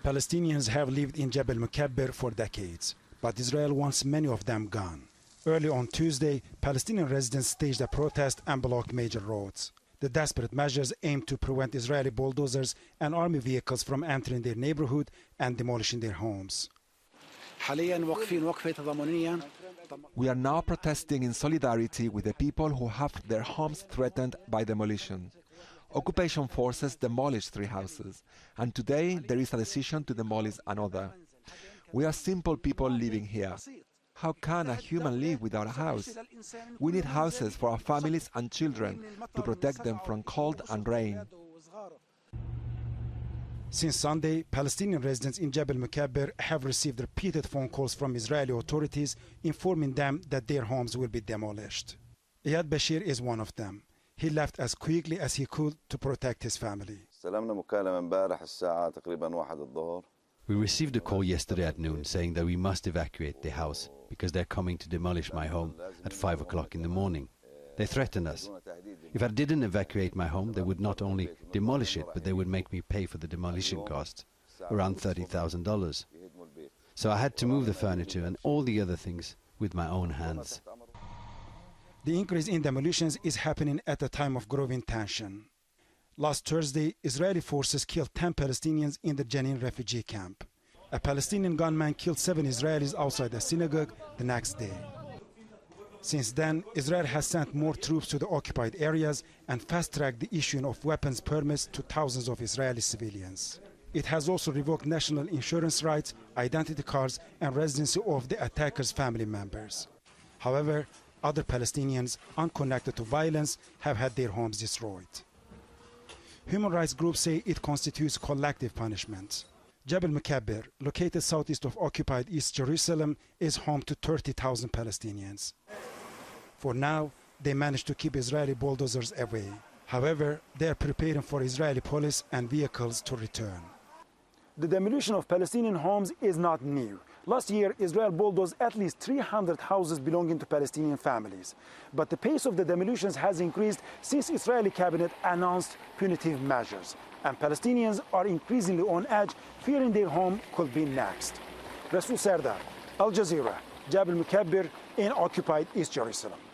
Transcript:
Palestinians have lived in Jabal Mukabbir for decades, but Israel wants many of them gone. Early on Tuesday, Palestinian residents staged a protest and blocked major roads. The desperate measures aim to prevent Israeli bulldozers and army vehicles from entering their neighborhood and demolishing their homes. We are now protesting in solidarity with the people who have their homes threatened by demolition. Occupation forces demolished 3 houses, and today there is a decision to demolish another. We are simple people living here. How can a human live without a house? We need houses for our families and children to protect them from cold and rain. Since Sunday, Palestinian residents in Jabal Mukabbir have received repeated phone calls from Israeli authorities informing them that their homes will be demolished. Iyad Bashir is one of them. He left as quickly as he could to protect his family. We received a call yesterday at noon saying that we must evacuate the house because they're coming to demolish my home at 5 o'clock in the morning. They threatened us. If I didn't evacuate my home, they would not only demolish it, but they would make me pay for the demolition costs, around $30,000. So I had to move the furniture and all the other things with my own hands. The increase in demolitions is happening at a time of growing tension. Last Thursday, Israeli forces killed 10 Palestinians in the Jenin refugee camp. A Palestinian gunman killed 7 Israelis outside a synagogue the next day. Since then, Israel has sent more troops to the occupied areas and fast-tracked the issuing of weapons permits to thousands of Israeli civilians. It has also revoked national insurance rights, identity cards, and residency of the attackers' family members. However, other Palestinians unconnected to violence have had their homes destroyed. Human rights groups say it constitutes collective punishment. Jabal Mukabbir, located southeast of occupied East Jerusalem, is home to 30,000 Palestinians. For now, they managed to keep Israeli bulldozers away. However, they are preparing for Israeli police and vehicles to return. The demolition of Palestinian homes is not new. Last year, Israel bulldozed at least 300 houses belonging to Palestinian families. But the pace of the demolitions has increased since Israeli cabinet announced punitive measures. And Palestinians are increasingly on edge, fearing their home could be next. Rasul Sardar, Al Jazeera, Jabal Mukabbir in occupied East Jerusalem.